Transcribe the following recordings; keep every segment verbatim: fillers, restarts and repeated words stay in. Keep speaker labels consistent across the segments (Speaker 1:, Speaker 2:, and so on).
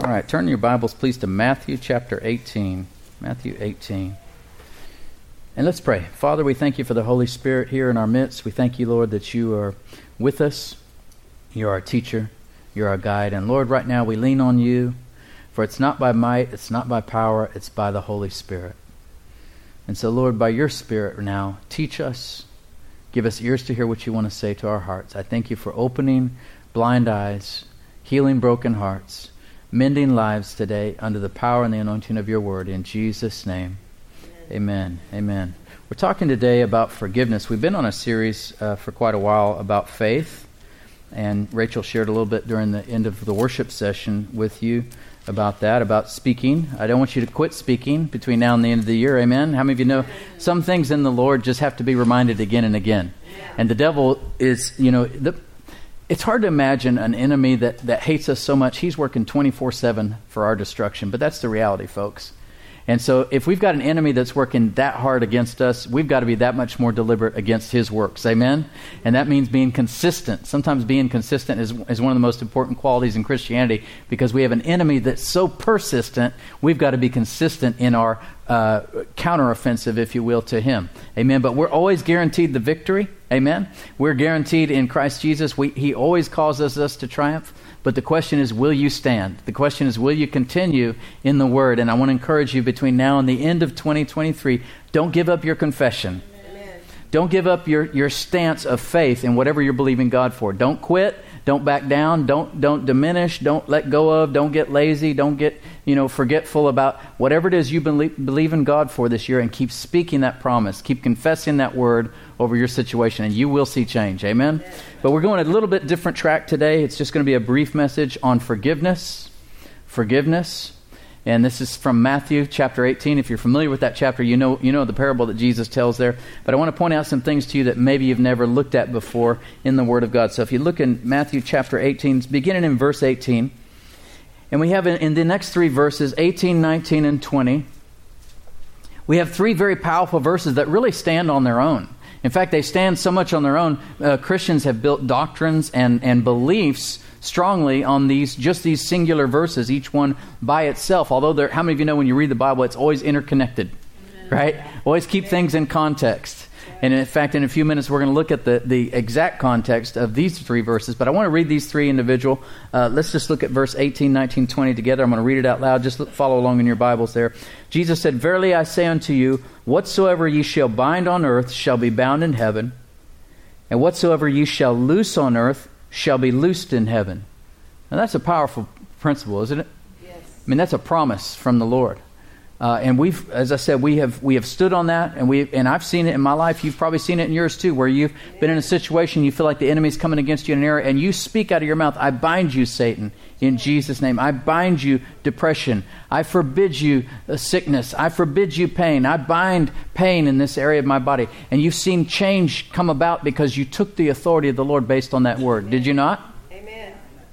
Speaker 1: All right, turn your Bibles, please, to Matthew chapter eighteen. Matthew eighteen. And let's pray. Father, we thank you for the Holy Spirit here in our midst. We thank you, Lord, that you are with us. You're our teacher. You're our guide. And Lord, right now we lean on you, for it's not by might, it's not by power, it's by the Holy Spirit. And so, Lord, by your Spirit now, teach us. Give us ears to hear what you want to say to our hearts. I thank you for opening blind eyes, healing broken hearts, mending lives today under the power and the anointing of your word. In Jesus' name, amen. Amen. Amen. We're talking today about forgiveness. We've been on a series uh, for quite a while about faith, and Rachel shared a little bit during the end of the worship session with you about that, about speaking. I don't want you to quit speaking between now and the end of the year. Amen. How many of you know some things in the Lord just have to be reminded again and again? And the devil is, you know, the it's hard to imagine an enemy that, that hates us so much. He's working twenty-four seven for our destruction. But that's the reality, folks. And so if we've got an enemy that's working that hard against us, we've got to be that much more deliberate against his works. Amen? And that means being consistent. Sometimes being consistent is, is one of the most important qualities in Christianity, because we have an enemy that's so persistent, we've got to be consistent in our uh, counteroffensive, if you will, to him. Amen? But we're always guaranteed the victory. Amen? We're guaranteed in Christ Jesus. We, he always causes us to triumph. But the question is, will you stand? The question is, will you continue in the Word? And I want to encourage you between now and the end of twenty twenty-three, don't give up your confession. Amen. Don't give up your, your stance of faith in whatever you're believing God for. Don't quit. Don't back down. Don't don't diminish. Don't let go of. Don't get lazy. Don't get, you know, forgetful about whatever it is you believe, believe in God for this year, and keep speaking that promise. Keep confessing that word over your situation, and you will see change. Amen? Amen. But we're going a little bit different track today. It's just going to be a brief message on forgiveness. Forgiveness. And this is from Matthew chapter eighteen. If you're familiar with that chapter, you know you know the parable that Jesus tells there. But I want to point out some things to you that maybe you've never looked at before in the Word of God. So if you look in Matthew chapter eighteen, beginning in verse eighteen, and we have in, in the next three verses, eighteen, nineteen, and twenty, we have three very powerful verses that really stand on their own. In fact, they stand so much on their own, uh, Christians have built doctrines and, and beliefs strongly on these, just these singular verses, each one by itself. Although, they're, how many of you know when you read the Bible, it's always interconnected, right? Always keep things in context. And in fact, in a few minutes, we're going to look at the, the exact context of these three verses. But I want to read these three individual. Uh, let's just look at verse eighteen, nineteen, twenty together. I'm going to read it out loud. Just look, follow along in your Bibles there. Jesus said, "Verily I say unto you, whatsoever ye shall bind on earth shall be bound in heaven, and whatsoever ye shall loose on earth shall be loosed in heaven." Now that's a powerful principle, isn't it? Yes. I mean, that's a promise from the Lord. Uh, and we've, as I said, we have we have stood on that, and we and I've seen it in my life. You've probably seen it in yours too, where you've been in a situation you feel like the enemy's coming against you in an area, and you speak out of your mouth, "I bind you, Satan, in Jesus' name. I bind you, depression. I forbid you uh, sickness. I forbid you pain. I bind pain in this area of my body." And you've seen change come about because you took the authority of the Lord based on that word. Did you not?
Speaker 2: Amen.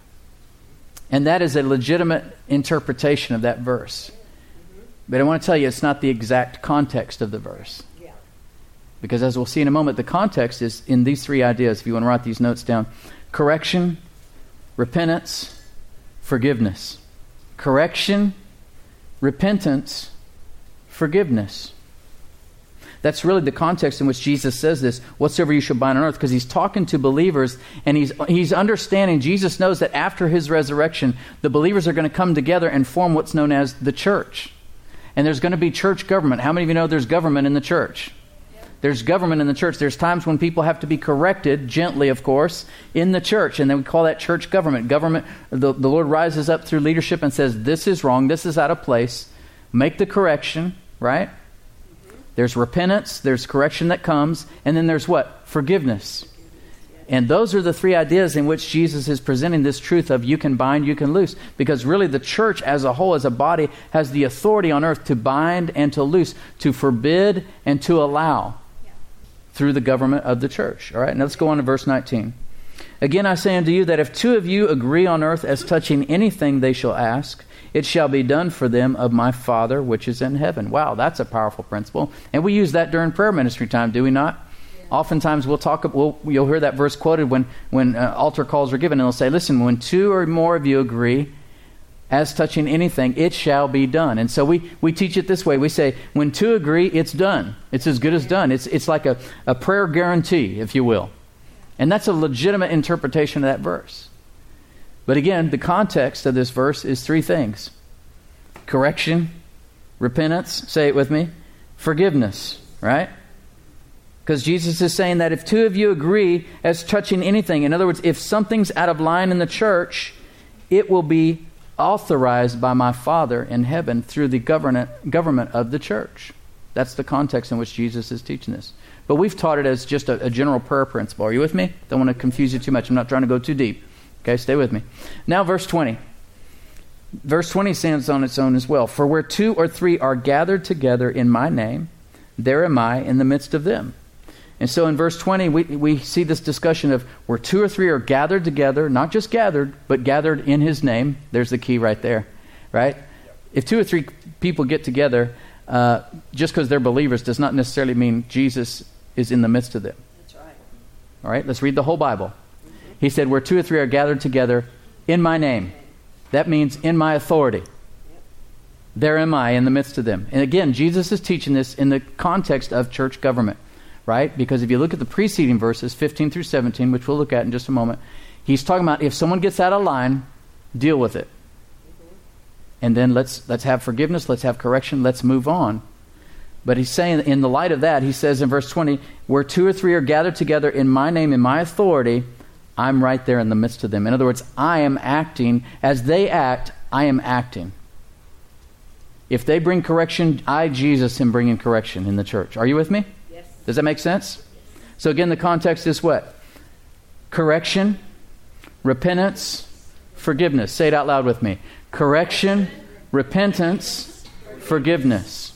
Speaker 1: And that is a legitimate interpretation of that verse. But I want to tell you, it's not the exact context of the verse. Yeah. Because as we'll see in a moment, the context is in these three ideas. If you want to write these notes down: correction, repentance, forgiveness. Correction, repentance, forgiveness. That's really the context in which Jesus says this, whatsoever you shall bind on earth, because he's talking to believers, and he's he's understanding. Jesus knows that after his resurrection, the believers are going to come together and form what's known as the church. And there's going to be church government. How many of you know there's government in the church? Yep. There's government in the church. There's times when people have to be corrected, gently of course, in the church. And then we call that church government. Government, the, the Lord rises up through leadership and says, this is wrong, this is out of place. Make the correction, right? Mm-hmm. There's repentance, there's correction that comes, and then there's what? Forgiveness. And those are the three ideas in which Jesus is presenting this truth of you can bind, you can loose. Because really the church as a whole, as a body, has the authority on earth to bind and to loose, to forbid and to allow through the government of the church. All right, now let's go on to verse nineteen. "Again I say unto you that if two of you agree on earth as touching anything they shall ask, it shall be done for them of my Father which is in heaven." Wow, that's a powerful principle. And we use that during prayer ministry time, do we not? Oftentimes we'll talk, we'll, you'll hear that verse quoted when, when uh, altar calls are given, and they'll say, listen, when two or more of you agree as touching anything, it shall be done. And so we, we teach it this way. We say, when two agree, it's done. It's as good as done. It's, it's like a, a prayer guarantee, if you will. And that's a legitimate interpretation of that verse. But again, the context of this verse is three things. Correction, repentance, say it with me, forgiveness, right? Because Jesus is saying that if two of you agree as touching anything, in other words, if something's out of line in the church, it will be authorized by my Father in heaven through the government government of the church. That's the context in which Jesus is teaching this. But we've taught it as just a, a general prayer principle. Are you with me? Don't want to confuse you too much. I'm not trying to go too deep. Okay, stay with me. Now verse twenty. Verse twenty stands on its own as well. For where two or three are gathered together in my name, there am I in the midst of them. And so in verse twenty, we, we see this discussion of where two or three are gathered together, not just gathered, but gathered in his name. There's the key right there, right? If two or three people get together, uh, just because they're believers does not necessarily mean Jesus is in the midst of them.
Speaker 2: That's right.
Speaker 1: All right, let's read the whole Bible. Mm-hmm. He said, where two or three are gathered together in my name. That means in my authority. Yep. There am I in the midst of them. And again, Jesus is teaching this in the context of church government. Right? Because if you look at the preceding verses, fifteen through seventeen, which we'll look at in just a moment, he's talking about if someone gets out of line, deal with it. Mm-hmm. And then let's let's have forgiveness, let's have correction, let's move on. But he's saying in the light of that, he says in verse twenty, where two or three are gathered together in my name, in my authority, I'm right there in the midst of them. In other words, I am acting. As they act, I am acting. If they bring correction, I, Jesus, am bringing correction in the church. Are you with me? Does that make sense? So again, the context is what? Correction, repentance, forgiveness. Say it out loud with me. Correction, repentance, forgiveness.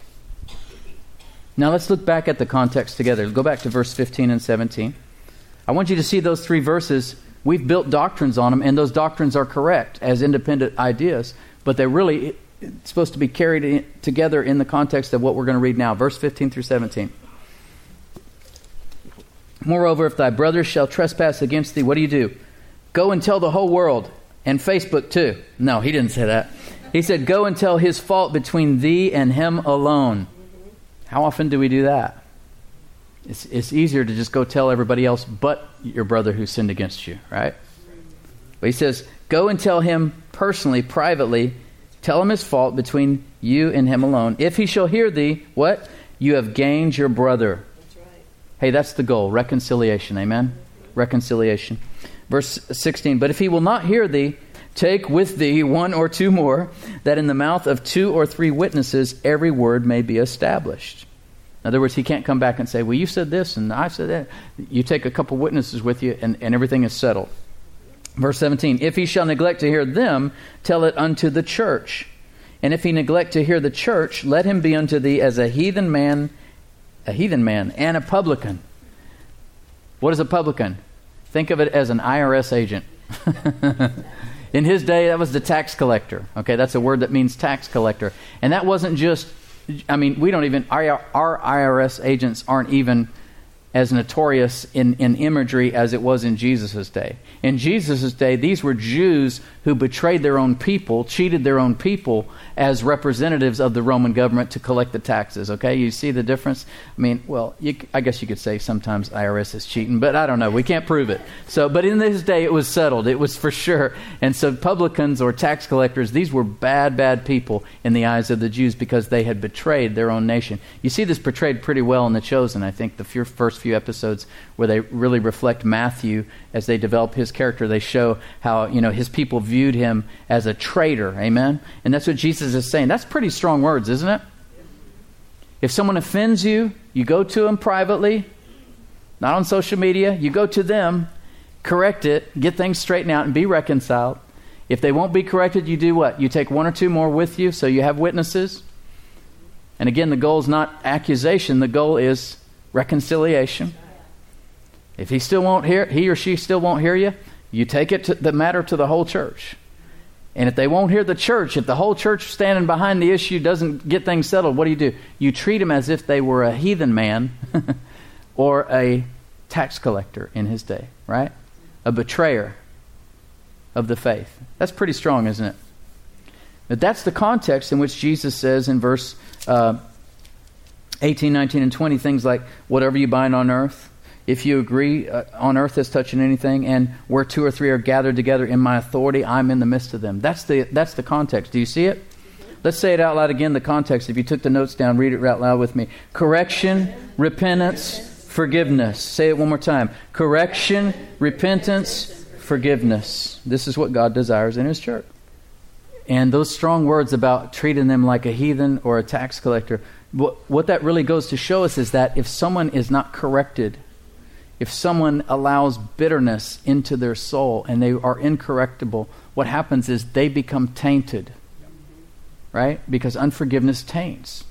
Speaker 1: Now let's look back at the context together. Go back to verse fifteen and seventeen. I want you to see those three verses. We've built doctrines on them, and those doctrines are correct as independent ideas, but they're really supposed to be carried in, together in the context of what we're going to read now. Verse fifteen through seventeen. Moreover, if thy brother shall trespass against thee, what do you do? Go and tell the whole world, and Facebook too. No, he didn't say that. He said, go and tell his fault between thee and him alone. How often do we do that? It's, it's easier to just go tell everybody else but your brother who sinned against you, right? But he says, go and tell him personally, privately, tell him his fault between you and him alone. If he shall hear thee, what? You have gained your brother. Hey, that's the goal. Reconciliation. Amen? Reconciliation. Verse sixteen. But if he will not hear thee, take with thee one or two more, that in the mouth of two or three witnesses every word may be established. In other words, he can't come back and say, well, you said this and I said that. You take a couple witnesses with you and, and everything is settled. Verse seventeen. If he shall neglect to hear them, tell it unto the church. And if he neglect to hear the church, let him be unto thee as a heathen man A heathen man and a publican. What is a publican? Think of it as an I R S agent. In his day, that was the tax collector. Okay, that's a word that means tax collector. And that wasn't just, I mean, we don't even, our, our I R S agents aren't even as notorious in, in imagery as it was in Jesus' day. In Jesus' day, these were Jews who betrayed their own people, cheated their own people as representatives of the Roman government to collect the taxes. Okay, you see the difference? I mean, well, you, I guess you could say sometimes I R S is cheating, but I don't know. We can't prove it. So, but in this day, it was settled. It was for sure. And so publicans or tax collectors, these were bad, bad people in the eyes of the Jews because they had betrayed their own nation. You see this portrayed pretty well in The Chosen, I think, the few, first few episodes where they really reflect Matthew as they develop his character. They show how, you know, his people viewed him as a traitor. Amen? And that's what Jesus is saying. That's pretty strong words, isn't it? If someone offends you, you go to them privately, not on social media. You go to them, correct it, get things straightened out, and be reconciled. If they won't be corrected, you do what? You take one or two more with you so you have witnesses. And again, the goal is not accusation. The goal is reconciliation. If he still won't hear, he or she still won't hear you, you take it to the matter to the whole church. And if they won't hear the church, if the whole church standing behind the issue doesn't get things settled, what do you do? You treat them as if they were a heathen man or a tax collector in his day, right? A betrayer of the faith. That's pretty strong, isn't it? But that's the context in which Jesus says in verse uh, eighteen, nineteen, and twenty, things like, whatever you bind on earth, if you agree uh, on earth as touching anything, and where two or three are gathered together in my authority, I'm in the midst of them. That's the that's the context. Do you see it? Let's say it out loud again, the context. If you took the notes down, read it out loud with me. Correction, repentance, forgiveness. Say it one more time. Correction, repentance, forgiveness. This is what God desires in His church. And those strong words about treating them like a heathen or a tax collector, what, what that really goes to show us is that if someone is not corrected, if someone allows bitterness into their soul and they are incorrectable, what happens is they become tainted. Right? Because unforgiveness taints.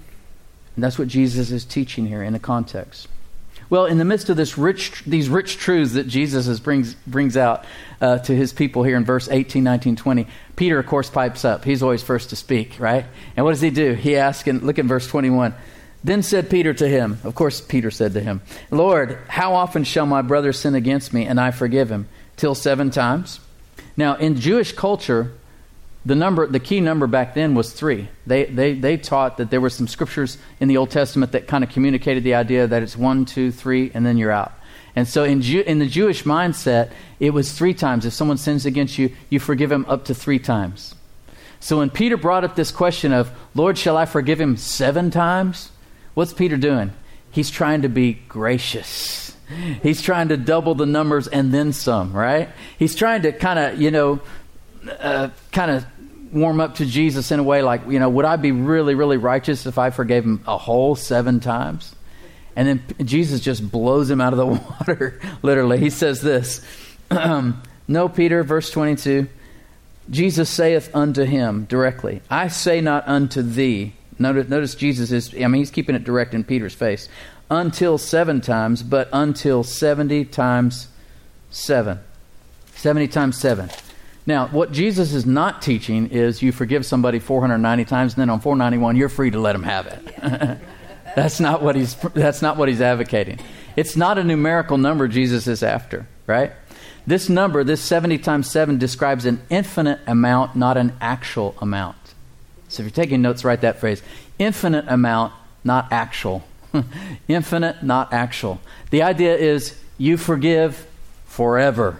Speaker 1: And that's what Jesus is teaching here in the context. Well, in the midst of this rich, these rich truths that Jesus is brings brings out uh, to His people here in verse eighteen, nineteen, twenty, Peter, of course, pipes up. He's always first to speak, right? And what does he do? He asks, and look at verse twenty-one. Then said Peter to him, of course, Peter said to him, Lord, how often shall my brother sin against me and I forgive him? Till seven times? Now, in Jewish culture, The number, the key number back then was three. They, they, they taught that there were some scriptures in the Old Testament that kind of communicated the idea that it's one, two, three, and then you're out. And so in Jew, in the Jewish mindset, it was three times. If someone sins against you, you forgive him up to three times. So when Peter brought up this question of, Lord, shall I forgive him seven times? What's Peter doing? He's trying to be gracious. He's trying to double the numbers and then some, right? He's trying to kind of, you know, Uh, kind of warm up to Jesus in a way like, you know, would I be really, really righteous if I forgave him a whole seven times? And then Jesus just blows him out of the water, literally. He says this, No, Peter, verse twenty-two, Jesus saith unto him directly, I say not unto thee. Notice, notice Jesus is, I mean, he's keeping it direct in Peter's face. Until seven times, but until seventy times seven. seventy times seven. Now, what Jesus is not teaching is you forgive somebody four hundred ninety times, and then on four ninety-one, you're free to let them have it. That's not what he's. That's not what he's advocating. It's not a numerical number Jesus is after, right? This number, this seventy times seven, describes an infinite amount, not an actual amount. So if you're taking notes, write that phrase. Infinite amount, not actual. Infinite, not actual. The idea is you forgive forever.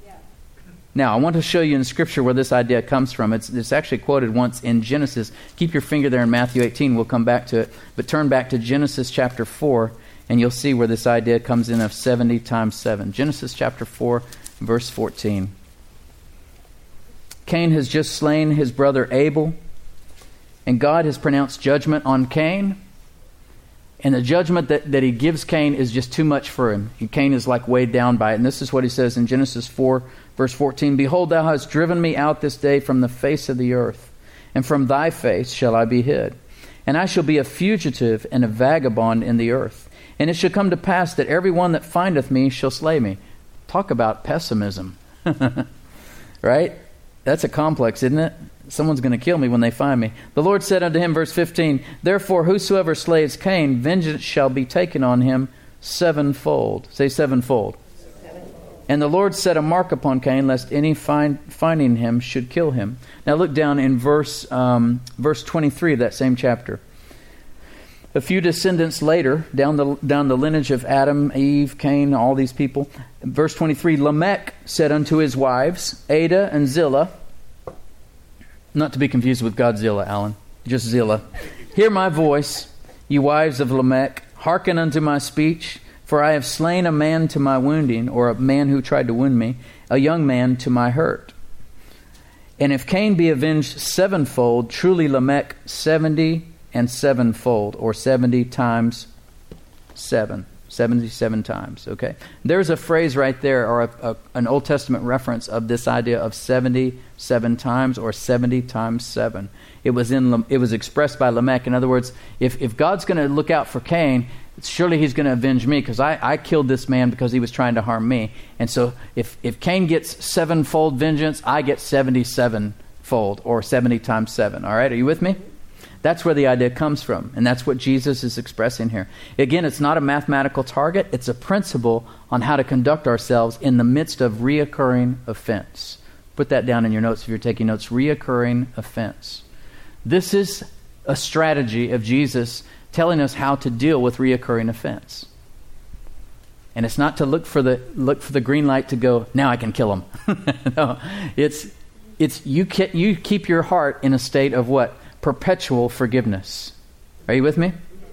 Speaker 1: Now, I want to show you in Scripture where this idea comes from. It's, it's actually quoted once in Genesis. Keep your finger there in Matthew eighteen. We'll come back to it. But turn back to Genesis chapter four, and you'll see where this idea comes in of seventy times seven. Genesis chapter four, verse fourteen. Cain has just slain his brother Abel, and God has pronounced judgment on Cain. And the judgment that, that he gives Cain is just too much for him. Cain is like weighed down by it. And this is what he says in Genesis four, verse fourteen. Behold, thou hast driven me out this day from the face of the earth, and from thy face shall I be hid. And I shall be a fugitive and a vagabond in the earth. And it shall come to pass that every one that findeth me shall slay me. Talk about pessimism. Right? That's a complex, isn't it? Someone's going to kill me when they find me. The Lord said unto him, verse fifteen, Therefore whosoever slays Cain, vengeance shall be taken on him sevenfold. Say sevenfold. Sevenfold. And the Lord set a mark upon Cain, lest any find, finding him should kill him. Now look down in verse um, verse twenty-three of that same chapter. A few descendants later, down the down the lineage of Adam, Eve, Cain, all these people. Verse twenty-three, Lamech said unto his wives, Ada and Zillah, not to be confused with Godzilla, Alan, just Zillah. Hear my voice, ye wives of Lamech, hearken unto my speech, for I have slain a man to my wounding, or a man who tried to wound me, a young man to my hurt. And if Cain be avenged sevenfold, truly Lamech seventy and sevenfold, or seventy times seven. seventy-seven times, okay? There's a phrase right there, or a, a, an Old Testament reference of this idea of seventy-seven times, or seventy times seven. It was in. It was expressed by Lamech. In other words, if, if God's going to look out for Cain, surely he's going to avenge me, because I, I killed this man because he was trying to harm me. And so if, if Cain gets sevenfold vengeance, I get seventy-seven-fold, or seventy times seven. All right, are you with me? That's where the idea comes from, and that's what Jesus is expressing here. Again, it's not a mathematical target. It's a principle on how to conduct ourselves in the midst of reoccurring offense. Put that down in your notes if you're taking notes. Reoccurring offense. This is a strategy of Jesus telling us how to deal with reoccurring offense. And it's not to look for the look for the green light to go, now I can kill him. No, it's it's you ke- you keep your heart in a state of what? Perpetual forgiveness. Are you with me?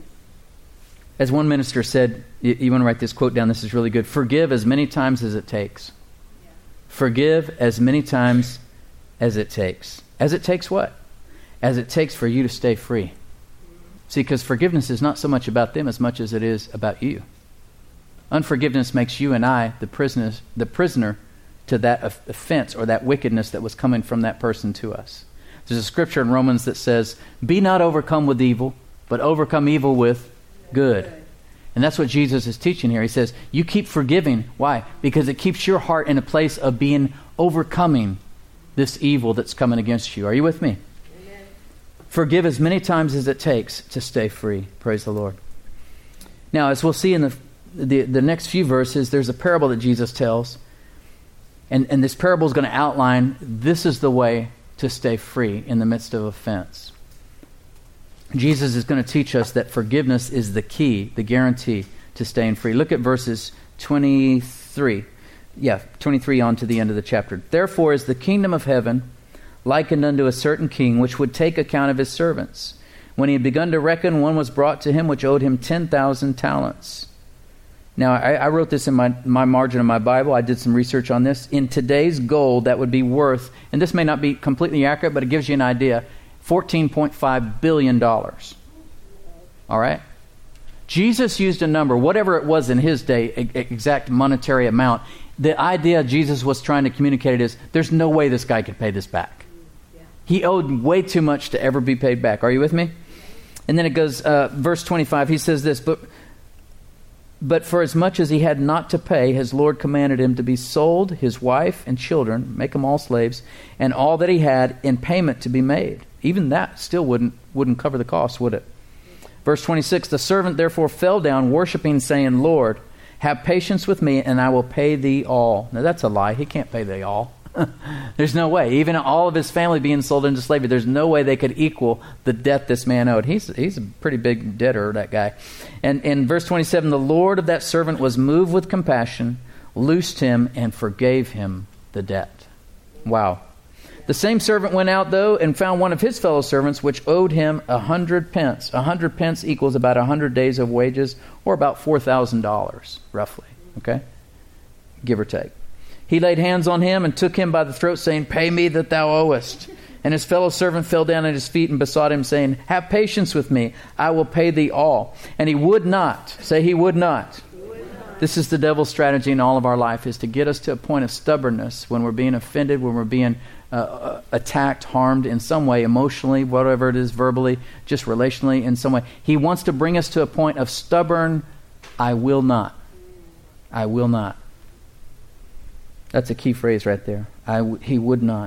Speaker 1: As one minister said, you, you want to write this quote down, this is really good. Forgive as many times as it takes. Yeah. Forgive as many times as it takes. As it takes what? As it takes for you to stay free. See, because forgiveness is not so much about them as much as it is about you. Unforgiveness makes you and I the prisoners, the prisoner to that offense or that wickedness that was coming from that person to us. There's a scripture in Romans that says, be not overcome with evil, but overcome evil with good. And that's what Jesus is teaching here. He says, you keep forgiving. Why? Because it keeps your heart in a place of being overcoming this evil that's coming against you. Are you with me? Amen. Forgive as many times as it takes to stay free. Praise the Lord. Now, as we'll see in the the, the next few verses, there's a parable that Jesus tells. And, and this parable is going to outline this is the way to stay free in the midst of offense. Jesus is going to teach us that forgiveness is the key, the guarantee to staying free. Look at verses twenty-three. Yeah, twenty-three on to the end of the chapter. Therefore is the kingdom of heaven likened unto a certain king, which would take account of his servants. When he had begun to reckon, one was brought to him which owed him ten thousand talents. Now, I, I wrote this in my, my margin of my Bible. I did some research on this. In today's gold, that would be worth, and this may not be completely accurate, but it gives you an idea, fourteen point five billion dollars. All right? Jesus used a number, whatever it was in his day, a, a exact monetary amount. The idea Jesus was trying to communicate is, there's no way this guy could pay this back. He owed way too much to ever be paid back. Are you with me? And then it goes, uh, verse twenty-five, he says this, but... But for as much as he had not to pay, his Lord commanded him to be sold, his wife and children, make them all slaves, and all that he had in payment to be made. Even that still wouldn't wouldn't cover the cost, would it? Verse twenty-six, the servant therefore fell down, worshiping, saying, Lord, have patience with me, and I will pay thee all. Now that's a lie. He can't pay thee all. There's no way. Even all of his family being sold into slavery, there's no way they could equal the debt this man owed. He's he's a pretty big debtor, that guy. And in verse twenty-seven, the Lord of that servant was moved with compassion, loosed him, and forgave him the debt. Wow. The same servant went out, though, and found one of his fellow servants, which owed him a hundred pence. A hundred pence equals about a hundred days of wages, or about four thousand dollars, roughly. Okay? Give or take. He laid hands on him and took him by the throat, saying, Pay me that thou owest. And his fellow servant fell down at his feet and besought him, saying, Have patience with me, I will pay thee all. And he would not. Say, he would not. He would not. This is the devil's strategy in all of our life, is to get us to a point of stubbornness when we're being offended, when we're being uh, attacked, harmed in some way, emotionally, whatever it is, verbally, just relationally, in some way. He wants to bring us to a point of stubborn, I will not. I will not. That's a key phrase right there. I w- he would not.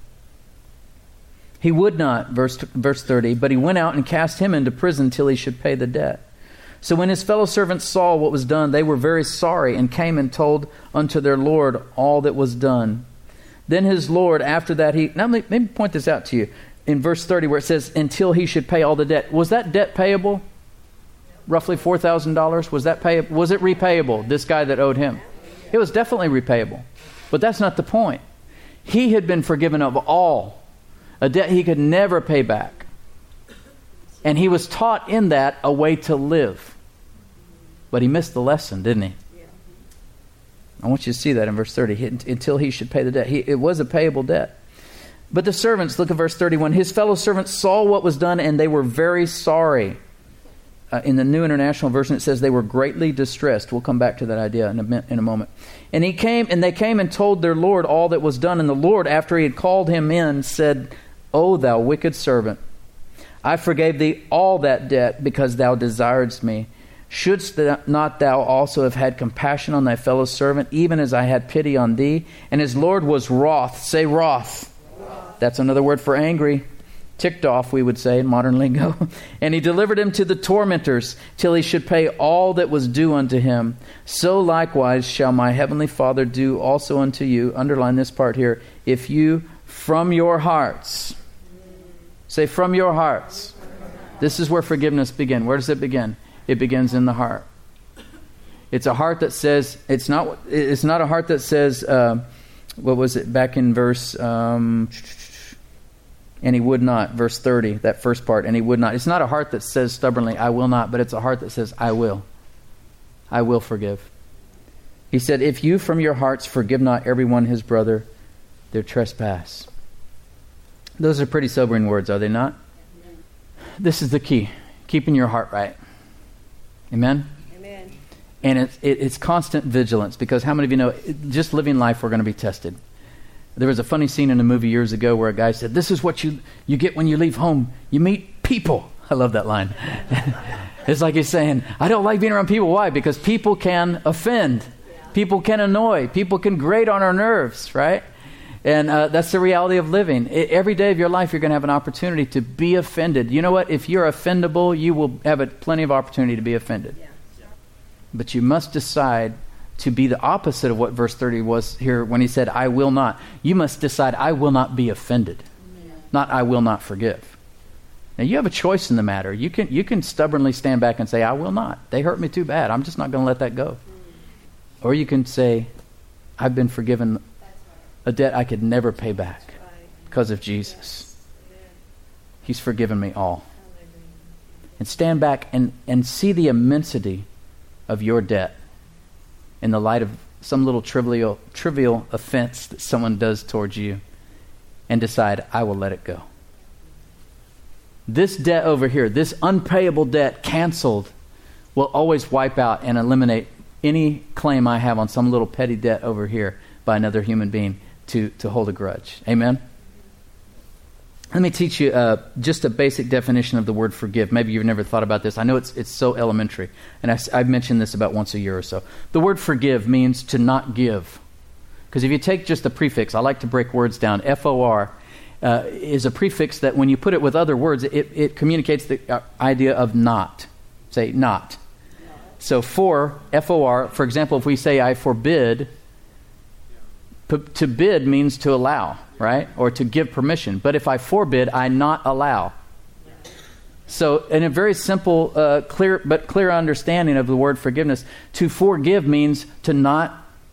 Speaker 1: He would not, verse verse thirty, but he went out and cast him into prison till he should pay the debt. So when his fellow servants saw what was done, they were very sorry and came and told unto their Lord all that was done. Then his Lord, after that, he... Now let me point this out to you. In verse thirty where it says, until he should pay all the debt. Was that debt payable? Roughly four thousand dollars? Was that payable? Was it repayable, this guy that owed him? It was definitely repayable. But that's not the point. He had been forgiven of all, a debt he could never pay back. And he was taught in that a way to live. But he missed the lesson, didn't he? Yeah. I want you to see that in verse thirty. He, until he should pay the debt. He, it was a payable debt. But the servants, look at verse thirty-one. His fellow servants saw what was done and they were very sorry. Uh, in the New International Version, it says they were greatly distressed. We'll come back to that idea in a, in a moment. And he came, and they came and told their Lord all that was done. And the Lord, after he had called him in, said, O thou wicked servant, I forgave thee all that debt because thou desiredst me. Shouldst not thou also have had compassion on thy fellow servant, even as I had pity on thee? And his Lord was wroth. Say wroth. Wroth. That's another word for angry. ticked off, we would say in modern lingo. And he delivered him to the tormentors till he should pay all that was due unto him. So likewise shall my heavenly Father do also unto you. Underline this part here. If you from your hearts, say from your hearts. This is where forgiveness begins. Where does it begin? It begins in the heart. It's a heart that says, it's not, it's not a heart that says, uh, what was it back in verse, um, and he would not, verse thirty, that first part, and he would not. It's not a heart that says stubbornly, I will not, but it's a heart that says, I will. I will forgive. He said, if you from your hearts forgive not everyone his brother their trespass. Those are pretty sobering words, are they not? Amen. This is the key. Keeping your heart right. Amen? Amen. And it's, it, it's constant vigilance, because how many of you know, just living life, we're going to be tested. There was a funny scene in a movie years ago where a guy said, this is what you, you get when you leave home. You meet people. I love that line. It's like he's saying, I don't like being around people. Why? Because people can offend. People can annoy. People can grate on our nerves, right? And uh, that's the reality of living. I, every day of your life, you're going to have an opportunity to be offended. You know what? If you're offendable, you will have a, plenty of opportunity to be offended. Yeah. But you must decide to be the opposite of what verse thirty was here when he said, I will not. You must decide, I will not be offended. Yeah. Not, I will not forgive. Now, you have a choice in the matter. You can, you can stubbornly stand back and say, I will not. They hurt me too bad. I'm just not going to let that go. Mm. Or you can say, I've been forgiven a debt I could never pay back because of Jesus. He's forgiven me all. And stand back and, and see the immensity of your debt in the light of some little trivial trivial offense that someone does towards you, and decide, I will let it go. This debt over here, this unpayable debt canceled, will always wipe out and eliminate any claim I have on some little petty debt over here by another human being to, to hold a grudge. Amen? Let me teach you uh, just a basic definition of the word forgive. Maybe you've never thought about this. I know it's it's so elementary, and I, I've mentioned this about once a year or so. The word forgive means to not give. Because if you take just the prefix, I like to break words down. F O R uh, is a prefix that when you put it with other words, it, it communicates the uh, idea of not. Say not. So for, F O R, for example, if we say I forbid, p- to bid means to allow, right? Or to give permission. But if I forbid, I not allow. So in a very simple, uh, clear but clear understanding of the word forgiveness, to forgive means to not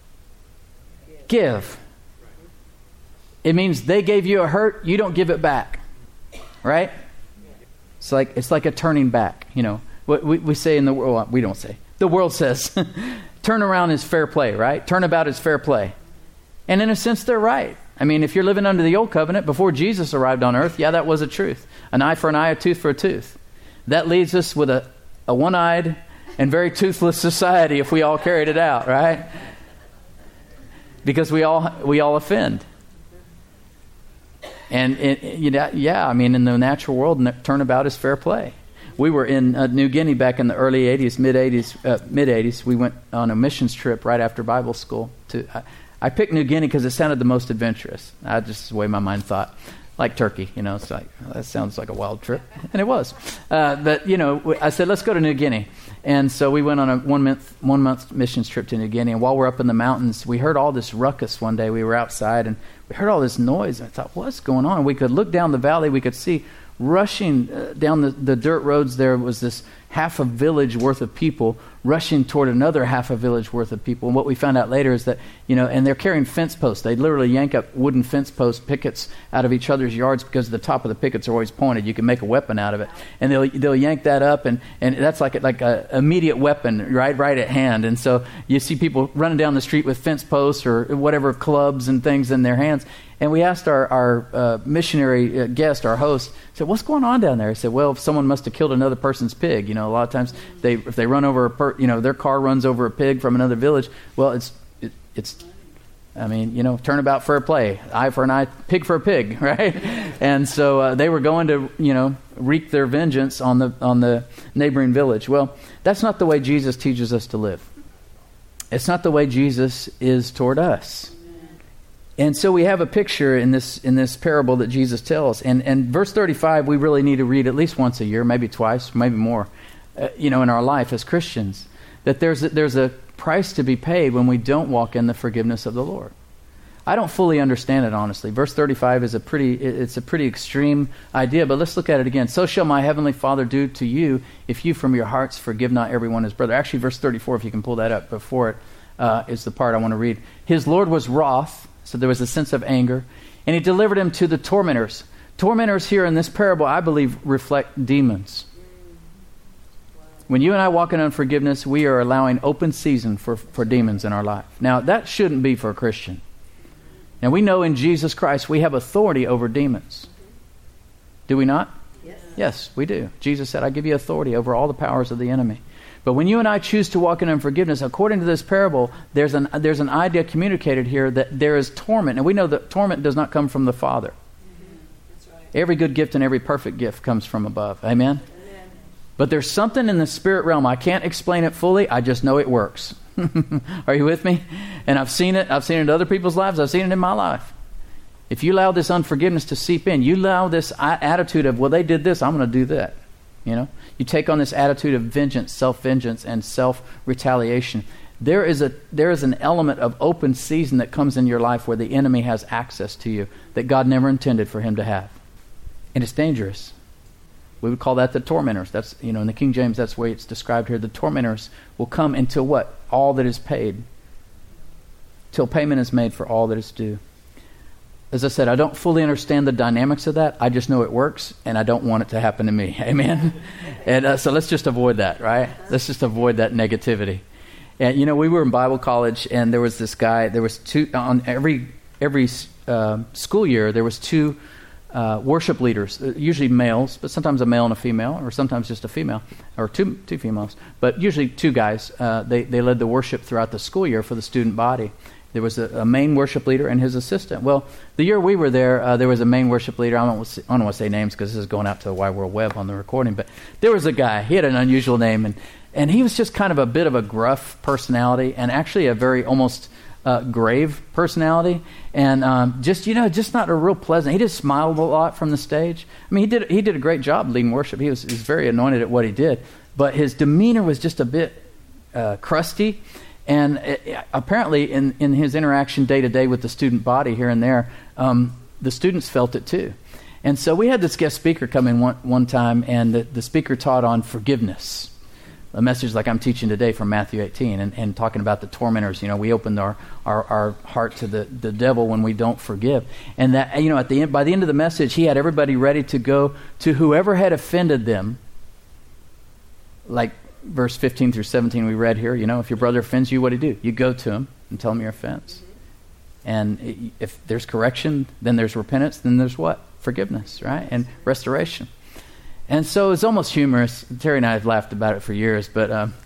Speaker 1: give. It means they gave you a hurt, you don't give it back. Right? It's like it's like a turning back, you know. What we, we say in the world, well, we don't say. The world says, turn around is fair play, right? Turnabout is fair play. And in a sense, they're right. I mean, if you're living under the old covenant, before Jesus arrived on earth, yeah, that was a truth. An eye for an eye, a tooth for a tooth. That leaves us with a, a one-eyed and very toothless society if we all carried it out, right? Because we all we all offend. And, it, you know, yeah, I mean, in the natural world, turnabout is fair play. We were in uh, New Guinea back in the early eighties, mid-eighties. Uh, mid-eighties. We went on a missions trip right after Bible school. To uh, I picked New Guinea because it sounded the most adventurous. I just the way my mind thought. Like Turkey, you know, it's like, that sounds like a wild trip. And it was. Uh, but, you know, I said, let's go to New Guinea. And so we went on a one-month one month missions trip to New Guinea. And while we're up in the mountains, we heard all this ruckus one day. We were outside, and we heard all this noise. And I thought, what's going on? And we could look down the valley. We could see rushing uh, down the, the dirt roads. There was this half a village worth of people rushing toward another half a village worth of people. And what we found out later is that, you know, and they're carrying fence posts. They literally yank up wooden fence post pickets out of each other's yards because the top of the pickets are always pointed. You can make a weapon out of it. And they'll they'll yank that up, and, and that's like, like a immediate weapon right, right at hand. And so you see people running down the street with fence posts or whatever, clubs and things in their hands. And we asked our, our uh, missionary uh, guest, our host, said, what's going on down there? He said, well, if someone must have killed another person's pig. You know, a lot of times they if they run over a per, you know, their car runs over a pig from another village. Well, it's it, it's, I mean, you know, turnabout fair play, eye for an eye, pig for a pig, right? And so uh, they were going to, you know, wreak their vengeance on the on the neighboring village. Well, that's not the way Jesus teaches us to live. It's not the way Jesus is toward us. And so we have a picture in this in this parable that Jesus tells. And, and verse thirty-five, we really need to read at least once a year, maybe twice, maybe more, uh, you know, in our life as Christians, that there's a, there's a price to be paid when we don't walk in the forgiveness of the Lord. I don't fully understand it, honestly. Verse thirty-five is a pretty it's a pretty extreme idea, but let's look at it again. So shall my heavenly Father do to you if you from your hearts forgive not everyone his brother. Actually, verse thirty-four, if you can pull that up before it, uh, is the part I want to read. His Lord was wroth, so there was a sense of anger, and he delivered him to the tormentors. Tormentors here in this parable, I believe, reflect demons. When you and I walk in unforgiveness, we are allowing open season for, for demons in our life. Now, that shouldn't be for a Christian. Now, we know in Jesus Christ we have authority over demons. Do we not?
Speaker 2: Yes.
Speaker 1: Yes, we do. Jesus said, I give you authority over all the powers of the enemy. But when you and I choose to walk in unforgiveness, according to this parable, there's an there's an idea communicated here that there is torment. And we know that torment does not come from the Father.
Speaker 2: Mm-hmm. That's right.
Speaker 1: Every good gift and every perfect gift comes from above. Amen?
Speaker 2: Amen.
Speaker 1: But there's something in the spirit realm. I can't explain it fully. I just know it works. Are you with me? And I've seen it. I've seen it in other people's lives. I've seen it in my life. If you allow this unforgiveness to seep in, you allow this attitude of, well, they did this, I'm going to do that. You know, you take on this attitude of vengeance, self-vengeance, and self-retaliation. There is a there is an element of open season that comes in your life where the enemy has access to you that God never intended for him to have, and it's dangerous. We would call that the tormentors. That's, you know, in the King James, that's the way it's described here. The tormentors will come until what? All that is paid. Till payment is made for all that is due. As I said, I don't fully understand the dynamics of that. I just know it works, and I don't want it to happen to me. Amen? And uh, so let's just avoid that, right? Let's just avoid that negativity. And, you know, we were in Bible college, and there was this guy, there was two, on every every uh, school year, there was two Uh, worship leaders, uh, usually males, but sometimes a male and a female, or sometimes just a female, or two two females, but usually two guys. Uh, they, they led the worship throughout the school year for the student body. There was a, a main worship leader and his assistant. Well, the year we were there, uh, there was a main worship leader. I don't, I don't want to say names because this is going out to the wide world web on the recording, but there was a guy. He had an unusual name, and, and he was just kind of a bit of a gruff personality, and actually a very almost Uh, grave personality, and um, just you know, just not a real pleasant. He just smiled a lot from the stage. I mean, he did he did a great job leading worship. He was, he was very anointed at what he did, but his demeanor was just a bit uh, crusty. And it, apparently, in in his interaction day to day with the student body here and there, um, the students felt it too. And so we had this guest speaker come in one one time, and the, the speaker taught on forgiveness. A message like I'm teaching today from Matthew eighteen, and, and talking about the tormentors. You know, we open our, our, our heart to the, the devil when we don't forgive. And that, you know, at the end, by the end of the message, he had everybody ready to go to whoever had offended them. Like verse fifteen through seventeen we read here, you know, if your brother offends you, what do you do? You go to him and tell him your offense. And if there's correction, then there's repentance, then there's what? Forgiveness, right? And restoration. And so it's almost humorous. Terry and I have laughed about it for years, but um,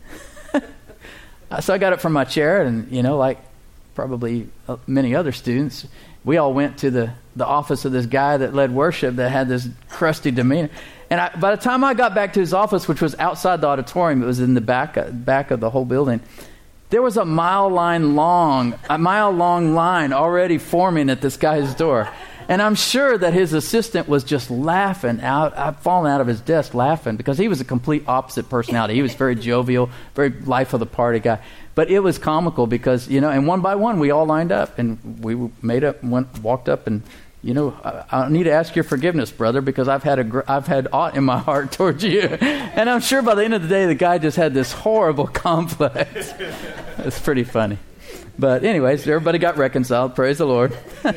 Speaker 1: so I got up from my chair, and you know, like probably many other students, we all went to the, the office of this guy that led worship that had this crusty demeanor. And I, by the time I got back to his office, which was outside the auditorium, it was in the back back of the whole building, there was a mile line long, a mile long line already forming at this guy's door. And I'm sure that his assistant was just laughing out, I've fallen out of his desk laughing, because he was a complete opposite personality. He was very jovial, very life of the party guy. But it was comical because, you know, and one by one we all lined up, and we made up, went, walked up, and, you know, I, I need to ask your forgiveness, brother, because I've had a, I've had aught in my heart towards you. And I'm sure by the end of the day, the guy just had this horrible complex. It's pretty funny. But anyways, everybody got reconciled. Praise the Lord.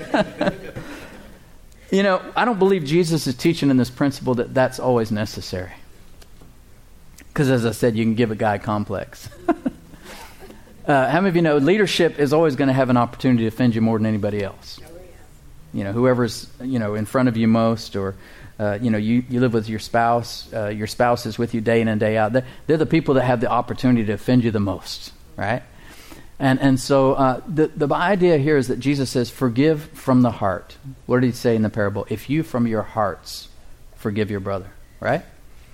Speaker 1: You know, I don't believe Jesus is teaching in this principle that that's always necessary. Because as I said, you can give a guy a complex. uh, how many of you know leadership is always going to have an opportunity to offend you more than anybody else? You know, whoever's, you know, in front of you most, or, uh, you know, you, you live with your spouse, uh, your spouse is with you day in and day out. They're, they're the people that have the opportunity to offend you the most, right? And and so uh, the, the idea here is that Jesus says, forgive from the heart. What did he say in the parable? If you from your hearts forgive your brother, right?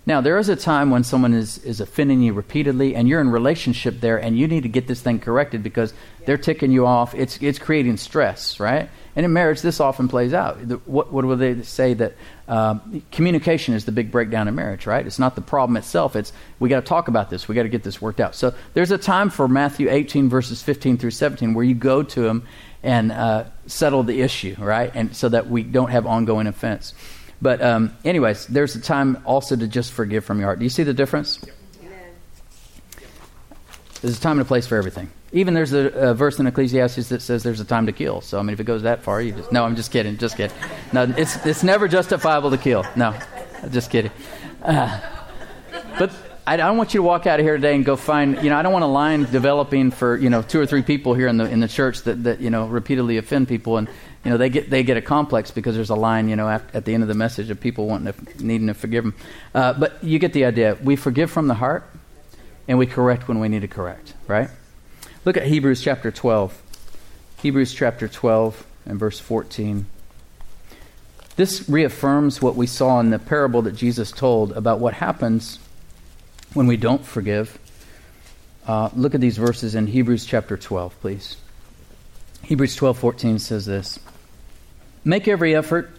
Speaker 1: Now, there is a time when someone is, is offending you repeatedly, and you're in relationship there, and you need to get this thing corrected because they're ticking you off. It's it's creating stress, right? And in marriage, this often plays out. The, what what will they say that um, communication is the big breakdown in marriage, right? It's not the problem itself. It's we got to talk about this. We got to get this worked out. So there's a time for Matthew eighteen verses fifteen through seventeen where you go to him and uh, settle the issue, right? And so that we don't have ongoing offense. But um, anyways, there's a time also to just forgive from your heart. Do you see the difference? Yep. There's a time and a place for everything. Even there's a, a verse in Ecclesiastes that says there's a time to kill. So, I mean, if it goes that far, you just... No, I'm just kidding. Just kidding. No, it's it's never justifiable to kill. No, just kidding. Uh, but I don't want you to walk out of here today and go find... You know, I don't want a line developing for, you know, two or three people here in the in the church that, that you know, repeatedly offend people. And, you know, they get they get a complex because there's a line, you know, at, at the end of the message of people wanting to, needing to forgive them. Uh, but you get the idea. We forgive from the heart, and we correct when we need to correct, right? Look at Hebrews chapter twelve. Hebrews chapter twelve and verse fourteen. This reaffirms what we saw in the parable that Jesus told about what happens when we don't forgive. Uh, look at these verses in Hebrews chapter twelve, please. Hebrews twelve fourteen says this. Make every effort.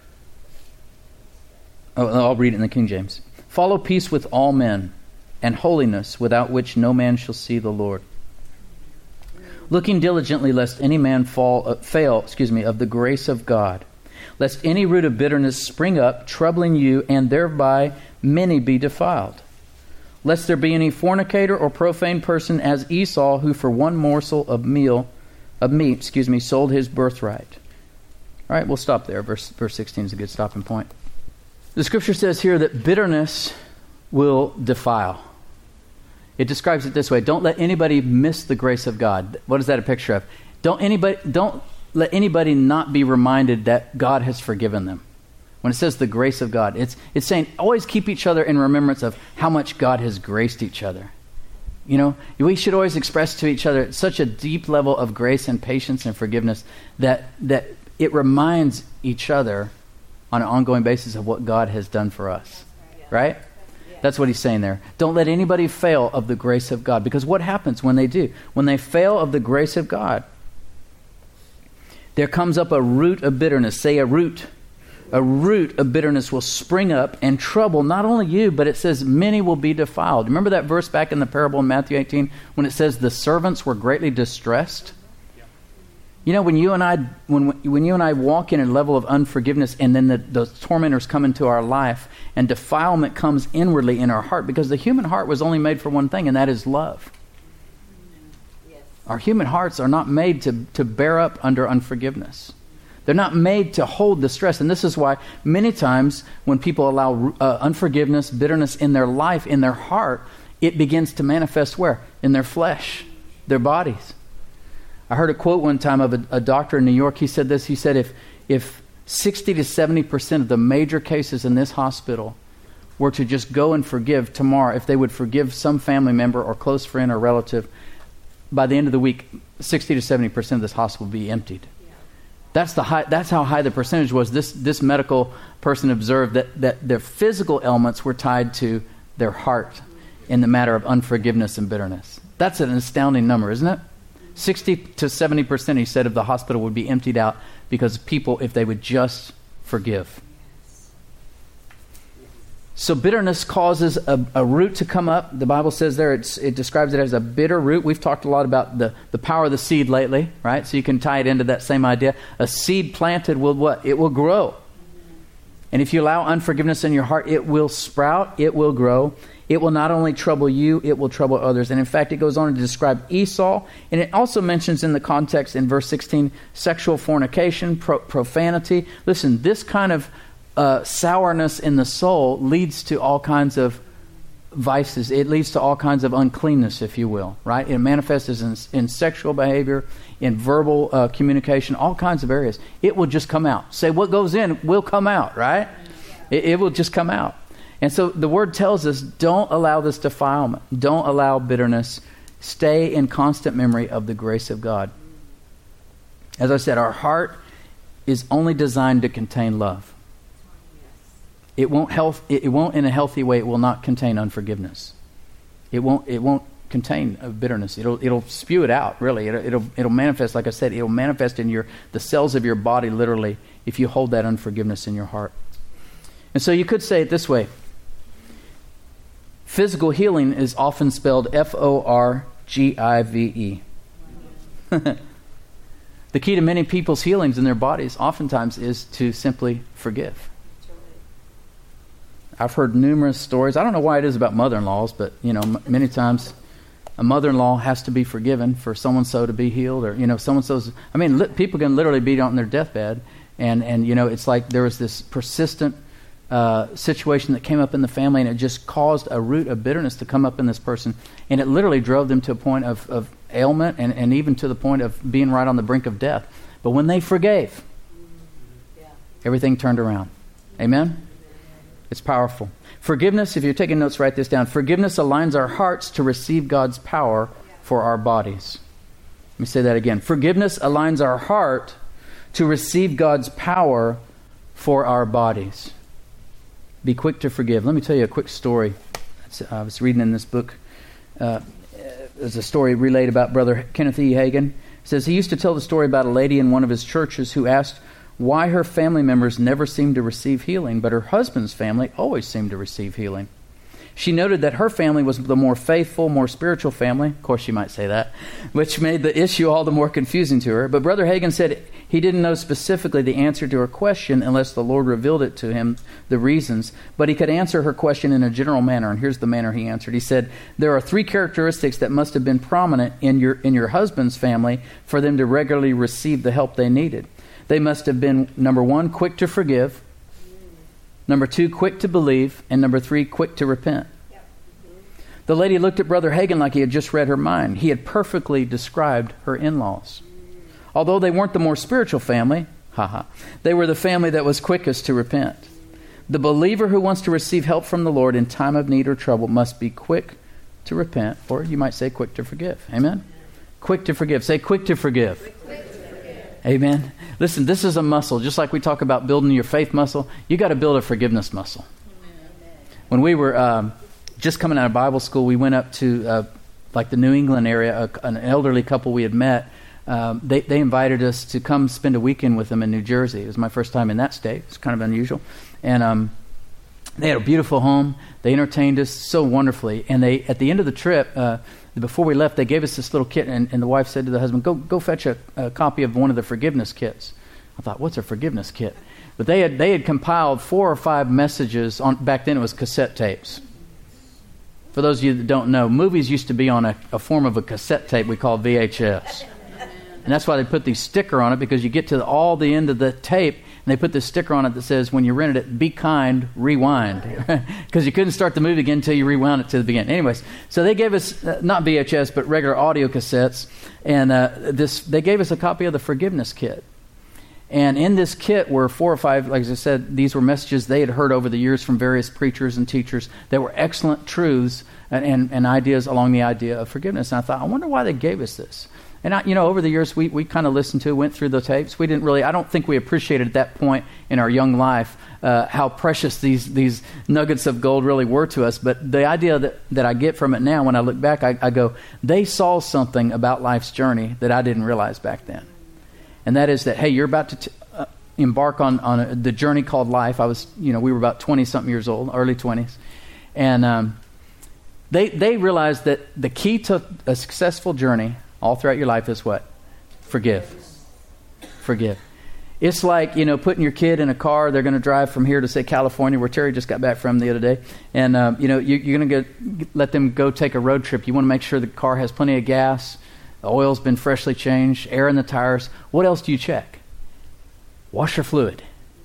Speaker 1: Oh, I'll read it in the King James. Follow peace with all men and holiness, without which no man shall see the Lord. Looking diligently lest any man fall uh, fail, excuse me, of the grace of God, lest any root of bitterness spring up, troubling you, and thereby many be defiled. Lest there be any fornicator or profane person as Esau, who for one morsel of meal, of meat, excuse me, sold his birthright. All right, we'll stop there. Verse verse sixteen is a good stopping point. The Scripture says here that bitterness will defile. It describes it this way: don't let anybody miss the grace of God. What is that a picture of? Don't anybody don't let anybody not be reminded that God has forgiven them. When it says the grace of God, it's it's saying always keep each other in remembrance of how much God has graced each other. You know, we should always express to each other such a deep level of grace and patience and forgiveness that that it reminds each other on an ongoing basis of what God has done for us. Right? That's what he's saying there. Don't let anybody fail of the grace of God. Because what happens when they do? When they fail of the grace of God, there comes up a root of bitterness. Say a root. A root of bitterness will spring up and trouble not only you, but it says many will be defiled. Remember that verse back in the parable in Matthew eighteen when it says the servants were greatly distressed? You know, when you and I when when you and I walk in a level of unforgiveness, and then the, the tormentors come into our life, and defilement comes inwardly in our heart, because the human heart was only made for one thing, and that is love. Yes. Our human hearts are not made to, to bear up under unforgiveness. They're not made to hold the stress. And this is why many times when people allow uh, unforgiveness, bitterness in their life, in their heart, it begins to manifest where? In their flesh, their bodies. I heard a quote one time of a, a doctor in New York. He said this. He said, if if sixty to seventy percent of the major cases in this hospital were to just go and forgive tomorrow, if they would forgive some family member or close friend or relative, by the end of the week, sixty to seventy percent of this hospital would be emptied. Yeah. That's the high, that's how high the percentage was. This this medical person observed that, that their physical ailments were tied to their heart in the matter of unforgiveness and bitterness. That's an astounding number, isn't it? sixty to seventy percent, he said, of the hospital would be emptied out because people, if they would just forgive. So bitterness causes a, a root to come up. The Bible says there, it's, it describes it as a bitter root. We've talked a lot about the, the power of the seed lately, right? So you can tie it into that same idea. A seed planted will what? It will grow. And if you allow unforgiveness in your heart, it will sprout, it will grow. It will not only trouble you, it will trouble others. And in fact, it goes on to describe Esau. And it also mentions in the context in verse sixteen, sexual fornication, pro- profanity. Listen, this kind of uh, sourness in the soul leads to all kinds of vices. It leads to all kinds of uncleanness, if you will, right? It manifests in, in sexual behavior, in verbal uh, communication, all kinds of areas. It will just come out. Say, what goes in will come out, right? It, it will just come out. And so the word tells us, don't allow this defilement. Don't allow bitterness. Stay in constant memory of the grace of God. As I said, our heart is only designed to contain love. it won't health. It, it won't in a healthy way. It will not contain unforgiveness. It won't. It won't contain bitterness. It'll it'll spew it out. Really, it'll, it'll it'll manifest. Like I said, it'll manifest in your the cells of your body. Literally, if you hold that unforgiveness in your heart. And so you could say it this way. Physical healing is often spelled F O R G I V E. The key to many people's healings in their bodies oftentimes is to simply forgive. I've heard numerous stories. I don't know why it is about mother-in-laws, but, you know, m- many times a mother-in-law has to be forgiven for so-and-so to be healed, or, you know, so-and-so's. I mean, li- people can literally be on their deathbed, and, and, you know, it's like there was this persistent uh, situation that came up in the family, and it just caused a root of bitterness to come up in this person, and it literally drove them to a point of, of ailment and, and even to the point of being right on the brink of death. But when they forgave, everything turned around. Amen? It's powerful. Forgiveness, if you're taking notes, write this down. Forgiveness aligns our hearts to receive God's power for our bodies. Let me say that again. Forgiveness aligns our heart to receive God's power for our bodies. Be quick to forgive. Let me tell you a quick story. I was reading in this book. Uh, there's a story relayed about Brother Kenneth E. Hagin. It says he used to tell the story about a lady in one of his churches who asked why her family members never seemed to receive healing, but her husband's family always seemed to receive healing. She noted that her family was the more faithful, more spiritual family. Of course, you might say that, which made the issue all the more confusing to her. But Brother Hagin said he didn't know specifically the answer to her question unless the Lord revealed it to him, the reasons. But he could answer her question in a general manner, and here's the manner he answered. He said, there are three characteristics that must have been prominent in your in your husband's family for them to regularly receive the help they needed. They must have been, number one, quick to forgive. Number two, quick to believe. And number three, quick to repent. Yep. The lady looked at Brother Hagin like he had just read her mind. He had perfectly described her in-laws. Although they weren't the more spiritual family, haha, they were the family that was quickest to repent. The believer who wants to receive help from the Lord in time of need or trouble must be quick to repent, or you might say quick to forgive. Amen? Quick to forgive. Say quick to forgive. Quick to forgive. Amen. Listen, this is a muscle. Just like we talk about building your faith muscle, you got to build a forgiveness muscle. Amen. When we were um, just coming out of Bible school, we went up to uh, like the New England area, a, an elderly couple we had met. Um, they, they invited us to come spend a weekend with them in New Jersey. It was my first time in that state. It's kind of unusual. And um, they had a beautiful home. They entertained us so wonderfully. And they, at the end of the trip, uh, before we left, they gave us this little kit, and, and the wife said to the husband, go go fetch a, a copy of one of the forgiveness kits. I thought, what's a forgiveness kit? But they had they had compiled four or five messages. On back then it was cassette tapes. For those of you that don't know, movies used to be on a, a form of a cassette tape we call V H S. And that's why they put these sticker on it, because you get to the, all the end of the tape, and they put this sticker on it that says, when you rented it, be kind, rewind. Because you couldn't start the movie again until you rewound it to the beginning. Anyways, so they gave us, uh, not V H S, but regular audio cassettes. And uh, this they gave us a copy of the forgiveness kit. And in this kit were four or five, like I said, these were messages they had heard over the years from various preachers and teachers that were excellent truths and, and, and ideas along the idea of forgiveness. And I thought, I wonder why they gave us this. And, I, you know, over the years, we, we kind of listened to, went through the tapes. We didn't really, I don't think we appreciated at that point in our young life uh, how precious these these nuggets of gold really were to us. But the idea that, that I get from it now, when I look back, I, I go, they saw something about life's journey that I didn't realize back then. And that is that, hey, you're about to t- uh, embark on, on a, the journey called life. I was, you know, we were about twenty-something years old, early twenties. And um, they they realized that the key to a successful journey all throughout your life is what? Forgive. Forgive. It's like, you know, putting your kid in a car. They're going to drive from here to, say, California, where Terry just got back from the other day. And, um, you know, you, you're going to let them go take a road trip. You want to make sure the car has plenty of gas, the oil's been freshly changed, air in the tires. What else do you check? Washer fluid.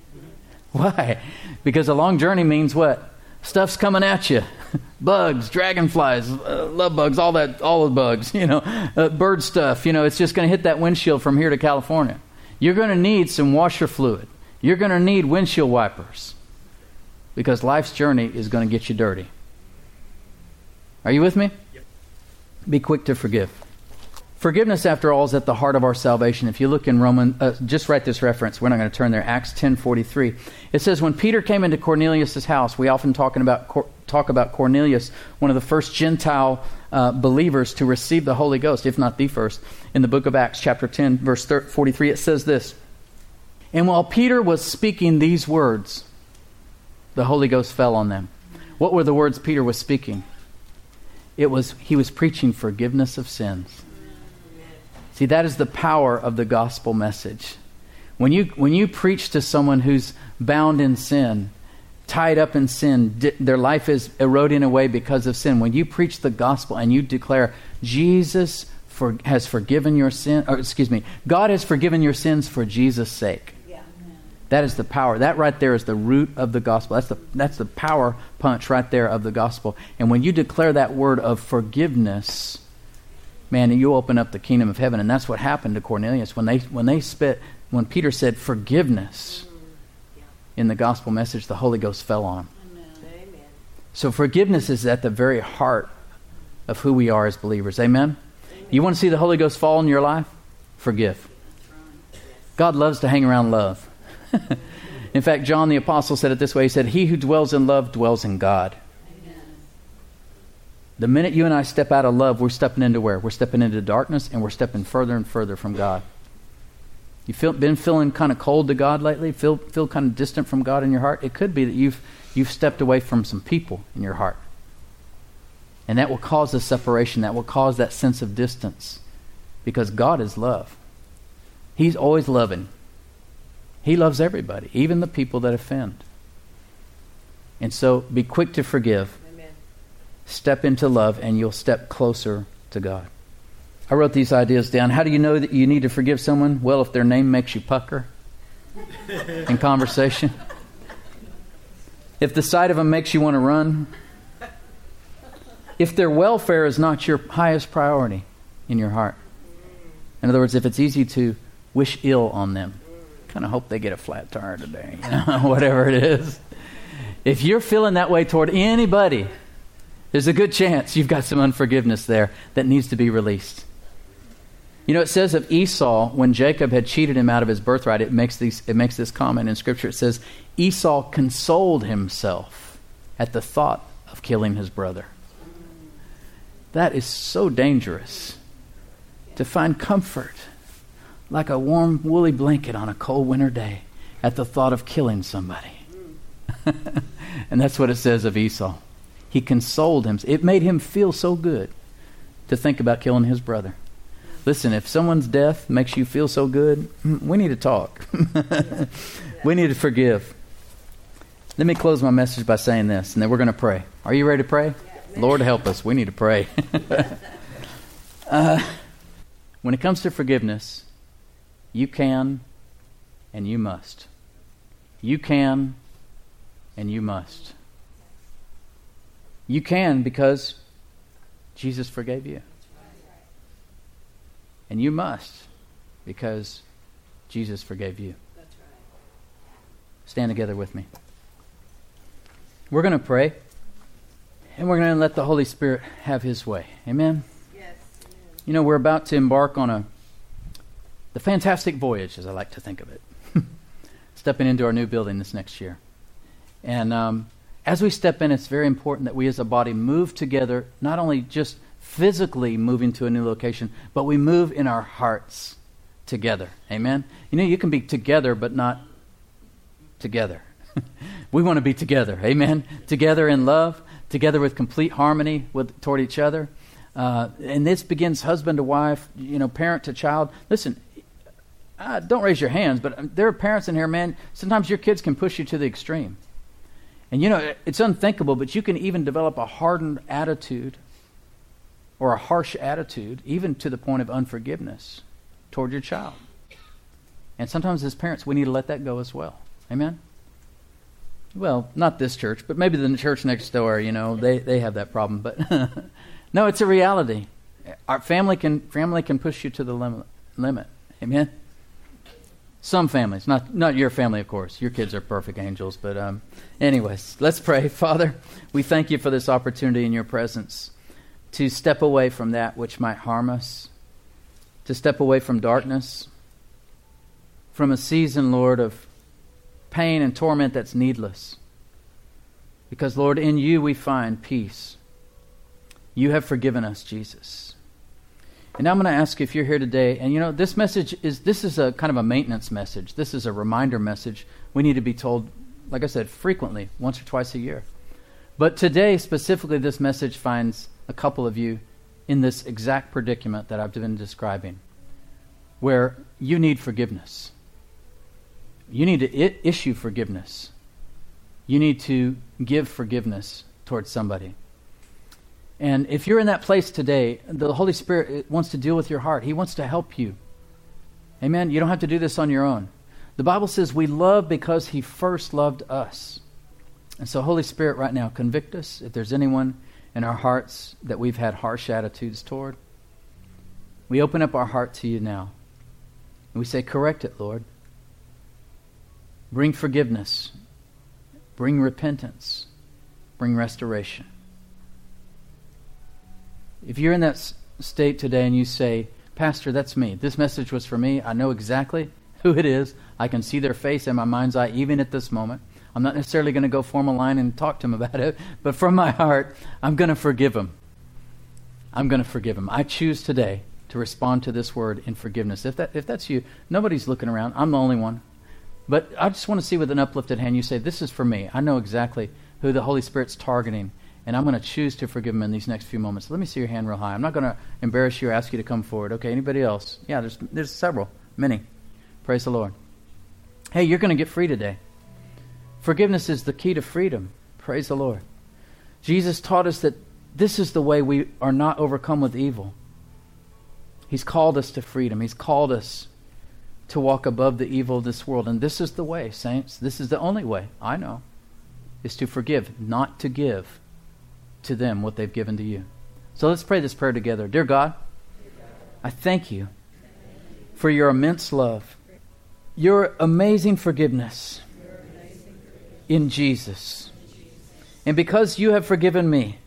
Speaker 1: Why? Because a long journey means what? Stuff's coming at you. Bugs, dragonflies, uh, love bugs, all that, all the bugs, you know, uh, bird stuff. You know, it's just going to hit that windshield from here to California. You're going to need some washer fluid. You're going to need windshield wipers, because life's journey is going to get you dirty. Are you with me? Yep. Be quick to forgive. Forgiveness, after all, is at the heart of our salvation. If you look in Romans, uh, just write this reference. We're not going to turn there. Acts ten forty-three. It says, when Peter came into Cornelius' house, we often talking about Cor- talk about Cornelius, one of the first Gentile uh, believers to receive the Holy Ghost, if not the first. In the book of Acts, chapter ten, verse forty-three, it says this, and while Peter was speaking these words, the Holy Ghost fell on them. What were the words Peter was speaking? It was, he was preaching forgiveness of sins. See, that is the power of the gospel message. When you when you preach to someone who's bound in sin, tied up in sin, di- their life is eroding away because of sin. When you preach the gospel and you declare Jesus for, has forgiven your sin, or excuse me, God has forgiven your sins for Jesus' sake. Yeah. That is the power. That right there is the root of the gospel. That's the that's the power punch right there of the gospel. And when you declare that word of forgiveness, man, you open up the kingdom of heaven. And that's what happened to Cornelius. When they when they spit, when Peter said forgiveness in the gospel message, the Holy Ghost fell on him. Amen. So forgiveness is at the very heart of who we are as believers. Amen? Amen. You want to see the Holy Ghost fall in your life? Forgive. God loves to hang around love. In fact, John the Apostle said it this way. He said, he who dwells in love dwells in God. The minute you and I step out of love, we're stepping into where? We're stepping into darkness, and we're stepping further and further from God. You feel been feeling kind of cold to God lately? Feel feel kind of distant from God in your heart? It could be that you've you've stepped away from some people in your heart. And that will cause a separation. That will cause that sense of distance. Because God is love. He's always loving. He loves everybody, even the people that offend. And so be quick to forgive. Step into love, and you'll step closer to God. I wrote these ideas down. How do you know that you need to forgive someone? Well, if their name makes you pucker in conversation. If the sight of them makes you want to run. If their welfare is not your highest priority in your heart. In other words, if it's easy to wish ill on them. Kind of hope they get a flat tire today. You know, whatever it is. If you're feeling that way toward anybody, there's a good chance you've got some unforgiveness there that needs to be released. You know, it says of Esau, when Jacob had cheated him out of his birthright, it makes these, it makes this comment in Scripture. It says, Esau consoled himself at the thought of killing his brother. That is so dangerous, to find comfort like a warm, woolly blanket on a cold winter day at the thought of killing somebody. And that's what it says of Esau. He consoled him. It made him feel so good to think about killing his brother. Listen, if someone's death makes you feel so good, we need to talk. We need to forgive. Let me close my message by saying this, and then we're going to pray. Are you ready to pray? Yes. Lord, help us. We need to pray. uh, when it comes to forgiveness, you can and you must. You can and you must. You can because Jesus forgave you. And you must because Jesus forgave you. Stand together with me. We're going to pray, and we're going to let the Holy Spirit have His way. Amen? Yes. You know, we're about to embark on a the fantastic voyage, as I like to think of it, stepping into our new building this next year. And um, as we step in, it's very important that we as a body move together, not only just physically moving to a new location, but we move in our hearts together. Amen? You know, you can be together, but not together. We want to be together. Amen? Together in love, together with complete harmony with toward each other. Uh, and this begins husband to wife, you know, parent to child. Listen, uh, don't raise your hands, but there are parents in here, man, sometimes your kids can push you to the extreme. And you know, it's unthinkable, but you can even develop a hardened attitude or a harsh attitude, even to the point of unforgiveness toward your child. And sometimes as parents, we need to let that go as well. Amen? Well, not this church, but maybe the church next door, you know, they, they have that problem. But no, it's a reality. Our family can family can push you to the limit. limit. Amen? Some families, not not your family, of course. Your kids are perfect angels. But um, anyways, let's pray. Father, we thank you for this opportunity in your presence to step away from that which might harm us, to step away from darkness, from a season, Lord, of pain and torment that's needless. Because, Lord, in you we find peace. You have forgiven us, Jesus. And now I'm going to ask you if you're here today, and you know, this message is, this is a kind of a maintenance message. This is a reminder message. We need to be told, like I said, frequently, once or twice a year. But today, specifically, this message finds a couple of you in this exact predicament that I've been describing, where you need forgiveness. You need to I- issue forgiveness. You need to give forgiveness towards somebody. And if you're in that place today, the Holy Spirit wants to deal with your heart. He wants to help you. Amen? You don't have to do this on your own. The Bible says we love because He first loved us. And so, Holy Spirit, right now, convict us. If there's anyone in our hearts that we've had harsh attitudes toward, we open up our heart to you now. And we say, correct it, Lord. Bring forgiveness. Bring repentance. Bring restoration. If you're in that s- state today and you say, Pastor, that's me. This message was for me. I know exactly who it is. I can see their face in my mind's eye even at this moment. I'm not necessarily going to go form a line and talk to them about it, but from my heart, I'm going to forgive them. I'm going to forgive them. I choose today to respond to this word in forgiveness. If that if that's you, nobody's looking around. I'm the only one. But I just want to see with an uplifted hand, you say, this is for me. I know exactly who the Holy Spirit's targeting, and I'm going to choose to forgive them in these next few moments. Let me see your hand real high. I'm not going to embarrass you or ask you to come forward. Okay, anybody else? Yeah, there's there's several, many. Praise the Lord. Hey, you're going to get free today. Forgiveness is the key to freedom. Praise the Lord. Jesus taught us that this is the way we are not overcome with evil. He's called us to freedom. He's called us to walk above the evil of this world. And this is the way, saints. This is the only way, I know, is to forgive, not to give to them what they've given to you. So let's pray this prayer together. Dear God, I thank you for your immense love, your amazing forgiveness in Jesus. And because you have forgiven me,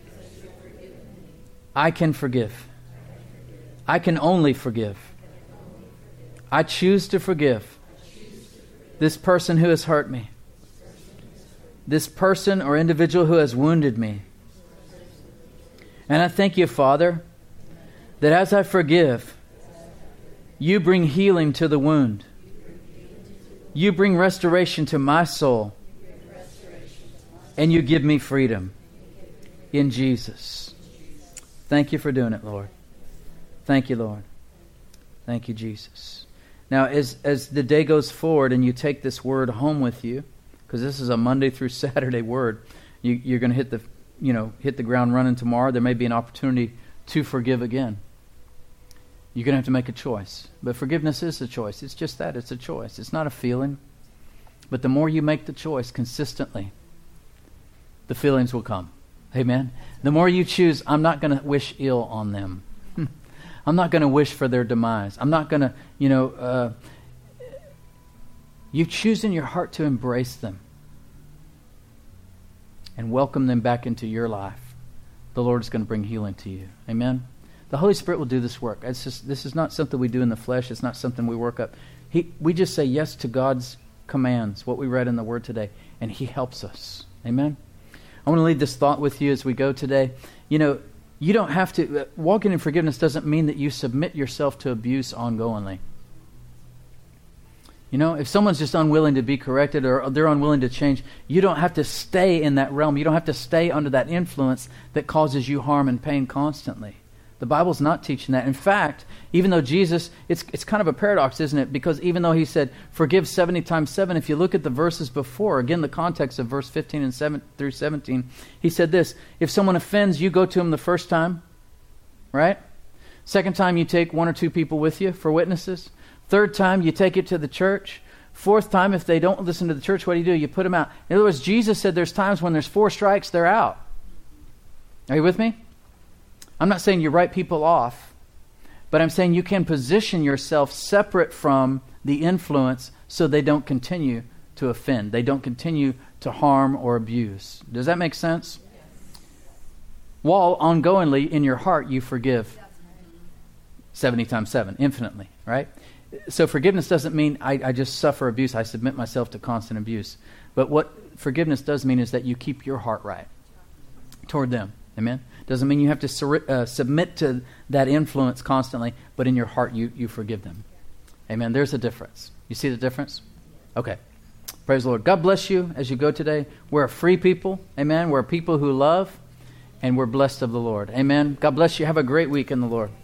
Speaker 1: I can forgive. I can only forgive. I choose to forgive this person who has hurt me, this person or individual who has wounded me. And I thank you, Father, that as I forgive, you bring healing to the wound. You bring restoration to my soul. And you give me freedom in Jesus. Thank you for doing it, Lord. Thank you, Lord. Thank you, Jesus. Now, as as the day goes forward and you take this word home with you, because this is a Monday through Saturday word, you, you're going to hit the you know hit the ground running tomorrow. There may be an opportunity to forgive again. You're going to have to make a choice. But forgiveness is a choice. It's just that. It's a choice. It's not a feeling. But the more you make the choice consistently, the feelings will come. Amen? The more you choose, I'm not going to wish ill on them. I'm not going to wish for their demise. I'm not going to, you know, uh, you choose in your heart to embrace them and welcome them back into your life. The Lord is going to bring healing to you. Amen? The Holy Spirit will do this work. It's just, this is not something we do in the flesh. It's not something we work up. He, we just say yes to God's commands, what we read in the Word today, and He helps us. Amen? I want to leave this thought with you as we go today. You know, you don't have to, uh, walking in forgiveness doesn't mean that you submit yourself to abuse ongoingly. You know, if someone's just unwilling to be corrected or they're unwilling to change, you don't have to stay in that realm. You don't have to stay under that influence that causes you harm and pain constantly. The Bible's not teaching that. In fact, even though Jesus, it's it's kind of a paradox, isn't it? Because even though He said, forgive seventy times seven, if you look at the verses before, again, the context of verse fifteen and seven through seventeen, He said this, if someone offends, you go to him the first time, right? Second time, you take one or two people with you for witnesses. Third time, you take it to the church. Fourth time, if they don't listen to the church, what do you do? You put them out. In other words, Jesus said there's times when there's four strikes, they're out. Are you with me? I'm not saying you write people off, but I'm saying you can position yourself separate from the influence so they don't continue to offend. They don't continue to harm or abuse. Does that make sense? Yes. While ongoingly in your heart you forgive. seventy times seven, infinitely, right? So forgiveness doesn't mean I, I just suffer abuse. I submit myself to constant abuse. But what forgiveness does mean is that you keep your heart right toward them. Amen? Doesn't mean you have to sur- uh, submit to that influence constantly, but in your heart you, you forgive them. Amen? There's a difference. You see the difference? Okay. Praise the Lord. God bless you as you go today. We're a free people. Amen? We're a people who love, and we're blessed of the Lord. Amen? God bless you. Have a great week in the Lord.